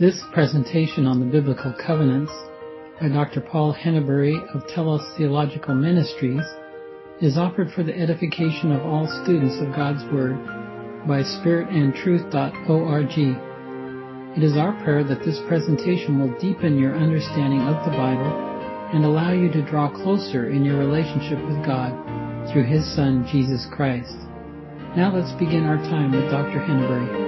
This presentation on the Biblical Covenants by Dr. Paul Henneberry of Telos Theological Ministries is offered for the edification of all students of God's Word by spiritandtruth.org. It is our prayer that this presentation will deepen your understanding of the Bible and allow you to draw closer in your relationship with God through His Son, Jesus Christ. Now let's begin our time with Dr. Henneberry.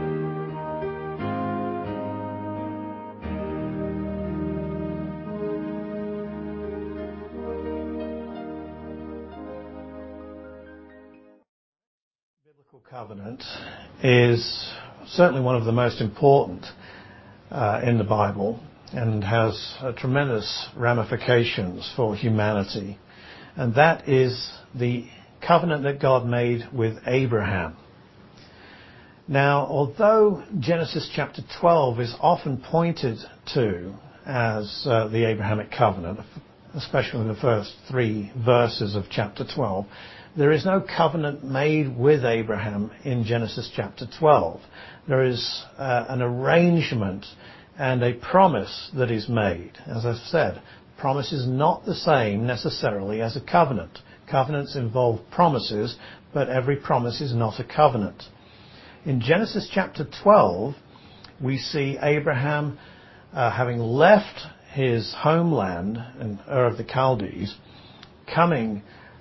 Biblical covenant is certainly one of the most important in the Bible and has tremendous ramifications for humanity. And that is the covenant that God made with Abraham. Now, although Genesis chapter 12 is often pointed to as the Abrahamic covenant, especially in the first 3 verses of chapter 12, there is no covenant made with Abraham in Genesis chapter 12. There is an arrangement and a promise that is made. As I've said, promise is not the same necessarily as a covenant. Covenants involve promises, but every promise is not a covenant. In Genesis chapter 12, we see Abraham having left his homeland in Ur of the Chaldees, coming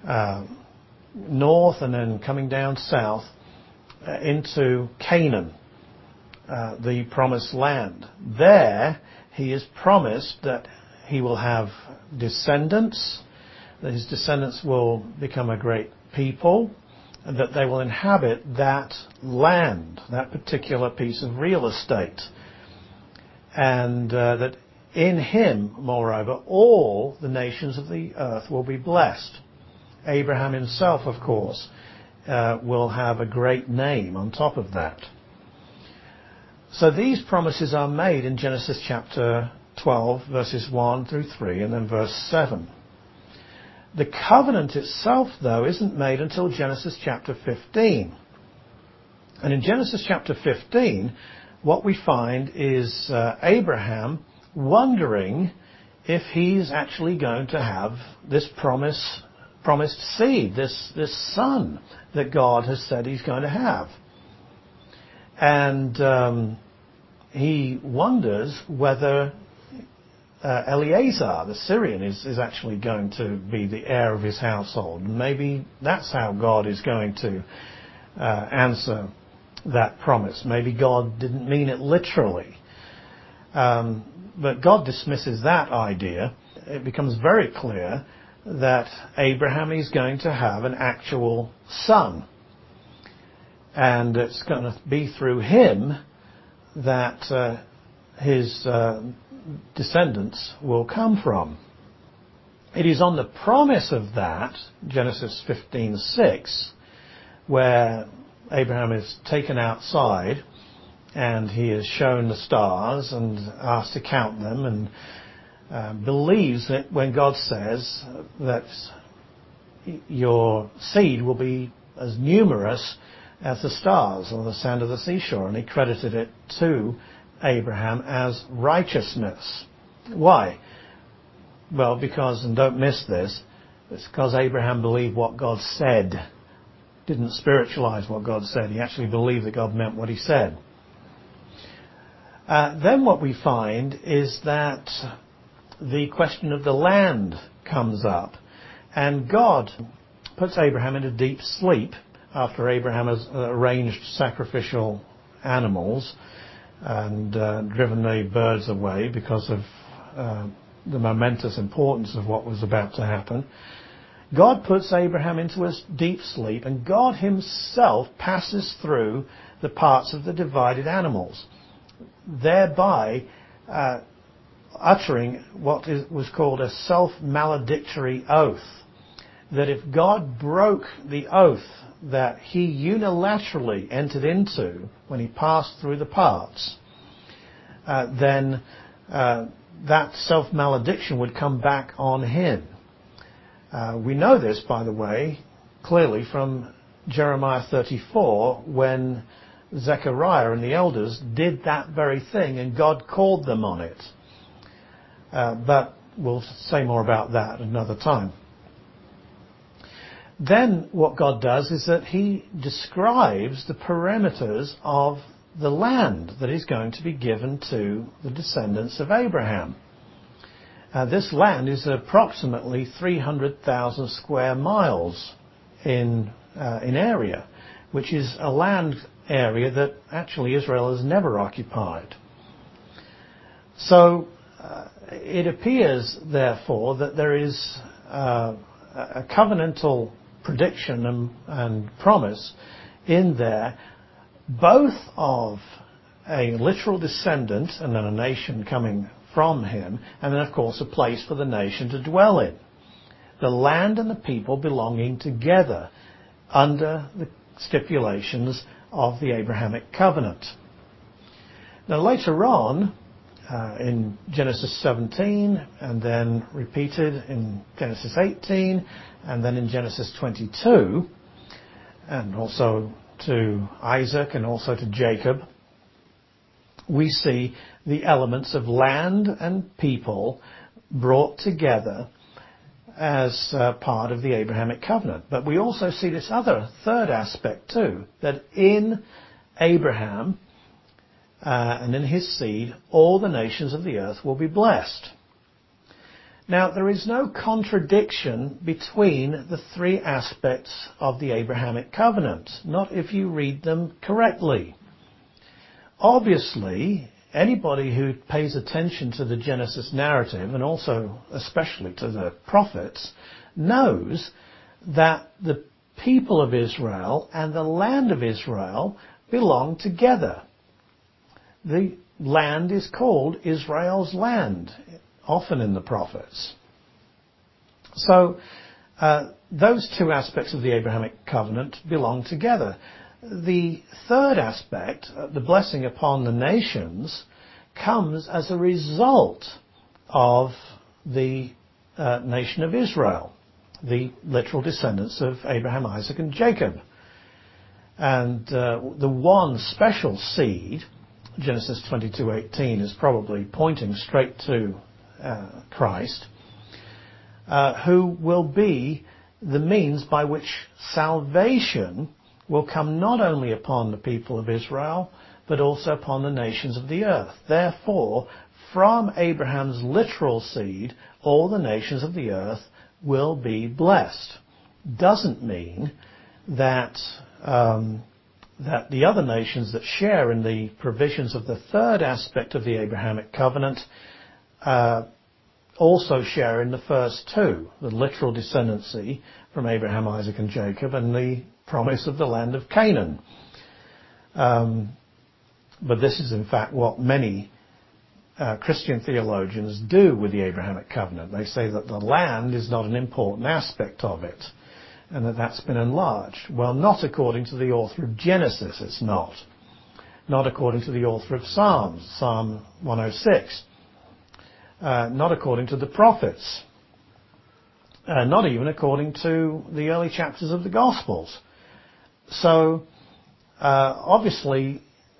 north and then coming down south into Canaan, the promised land. There he is promised that he will have descendants, that his descendants will become a great people, and that they will inhabit that land, that particular piece of real estate. And that in him, moreover, all the nations of the earth will be blessed. Abraham himself, of course, will have a great name on top of that. So these promises are made in Genesis chapter 12, verses 1 through 3, and then verse 7. The covenant itself, though, isn't made until Genesis chapter 15. And in Genesis chapter 15, what we find is Abraham wondering if he's actually going to have this promised seed, this son that God has said he's going to have. And he wonders whether Eliezer, the Syrian, is actually going to be the heir of his household. Maybe that's how God is going to answer that promise. Maybe God didn't mean it literally. But God dismisses that idea. It becomes very clear that Abraham is going to have an actual son. And it's going to be through him that his descendants will come from. It is on the promise of that, Genesis 15:6, where Abraham is taken outside and he is shown the stars and asked to count them, and believes that when God says that your seed will be as numerous as the stars or the sand of the seashore, and he credited it to Abraham as righteousness. Why? Well, because, and don't miss this, it's because Abraham believed what God said. Didn't spiritualize what God said. He actually believed that God meant what he said. Then what we find is that the question of the land comes up, and God puts Abraham into deep sleep after Abraham has arranged sacrificial animals and driven the birds away because of the momentous importance of what was about to happen. God puts Abraham into a deep sleep, and God himself passes through the parts of the divided animals, thereby uttering what was called a self-maledictory oath, that if God broke the oath that he unilaterally entered into when he passed through the parts, then that self-malediction would come back on him. We know this, by the way, clearly from Jeremiah 34, when Zechariah and the elders did that very thing, and God called them on it. But we'll say more about that another time. Then what God does is that he describes the perimeters of the land that is going to be given to the descendants of Abraham. This land is approximately 300,000 square miles in area, which is a land area that actually Israel has never occupied. So it appears, therefore, that there is a covenantal prediction and promise in there, both of a literal descendant and then a nation coming from him, and then of course a place for the nation to dwell in. The land and the people belonging together under the stipulations of the Abrahamic covenant. Now later on, in Genesis 17, and then repeated in Genesis 18, and then in Genesis 22, and also to Isaac and also to Jacob, we see the elements of land and people brought together as part of the Abrahamic covenant. But we also see this other third aspect too, that in Abraham and in his seed, all the nations of the earth will be blessed. Now, there is no contradiction between the three aspects of the Abrahamic covenant, not if you read them correctly. Obviously, anybody who pays attention to the Genesis narrative, and also especially to the prophets, knows that the people of Israel and the land of Israel belong together. The land is called Israel's land, often in the prophets. So those two aspects of the Abrahamic covenant belong together. The third aspect, the blessing upon the nations, comes as a result of the nation of Israel, the literal descendants of Abraham, Isaac and Jacob. And the one special seed, Genesis 22:18, is probably pointing straight to Christ, who will be the means by which salvation will come not only upon the people of Israel, but also upon the nations of the earth. Therefore, from Abraham's literal seed, all the nations of the earth will be blessed. Doesn't mean that that the other nations that share in the provisions of the third aspect of the Abrahamic covenant also share in the first two, the literal descendancy from Abraham, Isaac and Jacob, and the promise of the land of Canaan. But this is in fact what many Christian theologians do with the Abrahamic covenant. They say that the land is not an important aspect of it, and that that's been enlarged. Well, not according to the author of Genesis, it's not. Not according to the author of Psalms, Psalm 106. Not according to the prophets. Not even according to the early chapters of the Gospels. So, obviously,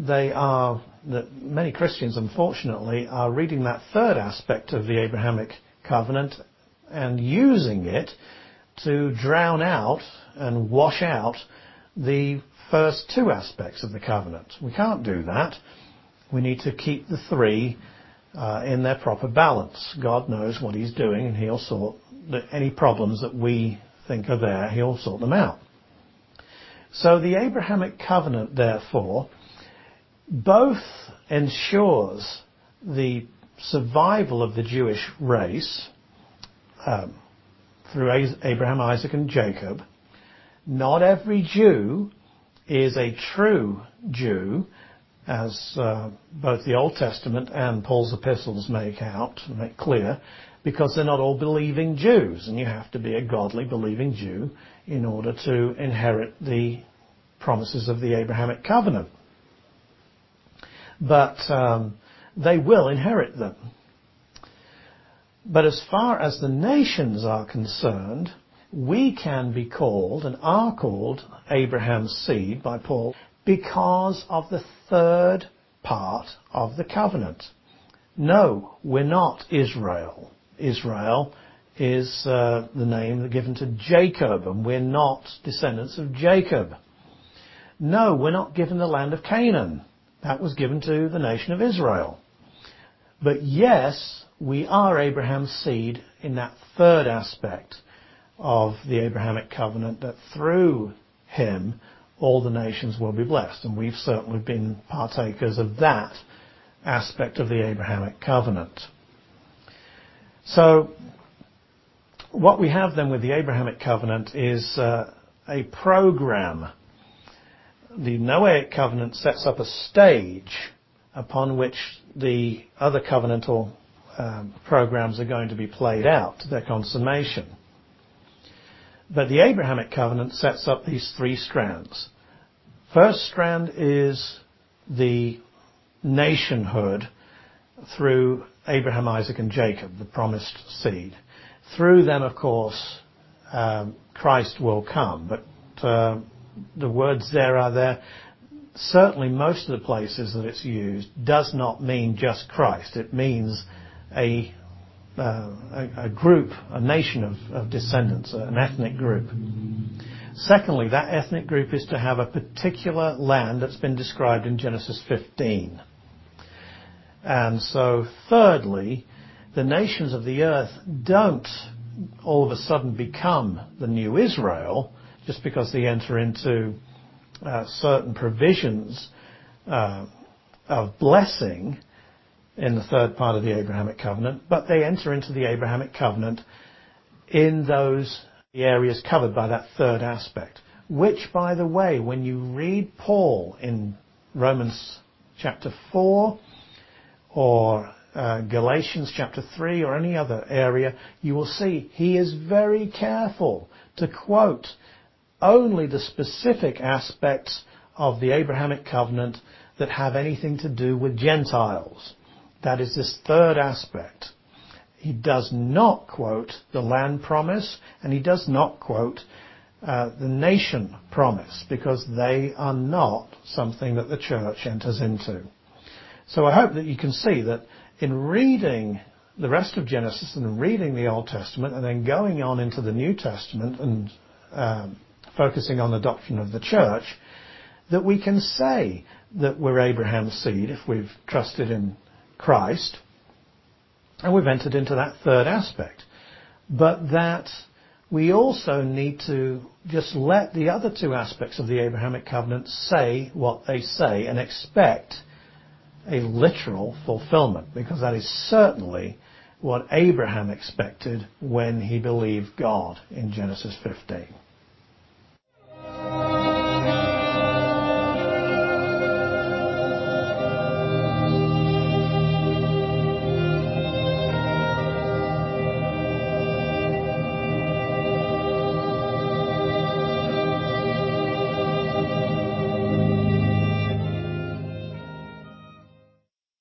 many Christians, unfortunately, are reading that third aspect of the Abrahamic covenant and using it to drown out and wash out the first two aspects of the covenant. We can't do that. We need to keep the three in their proper balance. God knows what He's doing, and He'll sort any problems that we think are there, He'll sort them out. So the Abrahamic covenant, therefore, both ensures the survival of the Jewish race through Abraham, Isaac and Jacob. Not every Jew is a true Jew, as both the Old Testament and Paul's epistles make clear, because they're not all believing Jews, and you have to be a godly believing Jew in order to inherit the promises of the Abrahamic covenant. But they will inherit them. But as far as the nations are concerned, we can be called and are called Abraham's seed by Paul because of the third part of the covenant. No, we're not Israel. Israel is the name given to Jacob, and we're not descendants of Jacob. No, we're not given the land of Canaan. That was given to the nation of Israel. But yes, we are Abraham's seed in that third aspect of the Abrahamic covenant, that through him all the nations will be blessed. And we've certainly been partakers of that aspect of the Abrahamic covenant. So what we have then with the Abrahamic covenant is a program. The Noahic covenant sets up a stage upon which the other covenantal programs are going to be played out to their consummation. But the Abrahamic covenant sets up these three strands. First strand is the nationhood through Abraham, Isaac and Jacob, the promised seed. Through them, of course, Christ will come. But the words there are there. Certainly most of the places that it's used does not mean just Christ. It means a group, a nation of descendants, an ethnic group. Secondly, that ethnic group is to have a particular land that's been described in Genesis 15. And so thirdly, the nations of the earth don't all of a sudden become the new Israel just because they enter into certain provisions of blessing in the third part of the Abrahamic covenant, but they enter into the Abrahamic covenant in those areas covered by that third aspect, which, by the way, when you read Paul in Romans chapter 4 or Galatians chapter 3 or any other area, you will see he is very careful to quote only the specific aspects of the Abrahamic covenant that have anything to do with Gentiles. That is this third aspect. He does not quote the land promise, and he does not quote the nation promise, because they are not something that the church enters into. So I hope that you can see that in reading the rest of Genesis and reading the Old Testament and then going on into the New Testament and focusing on the doctrine of the church, that we can say that we're Abraham's seed if we've trusted in Christ and we've entered into that third aspect. But that we also need to just let the other two aspects of the Abrahamic covenant say what they say and expect a literal fulfillment, because that is certainly what Abraham expected when he believed God in Genesis 15.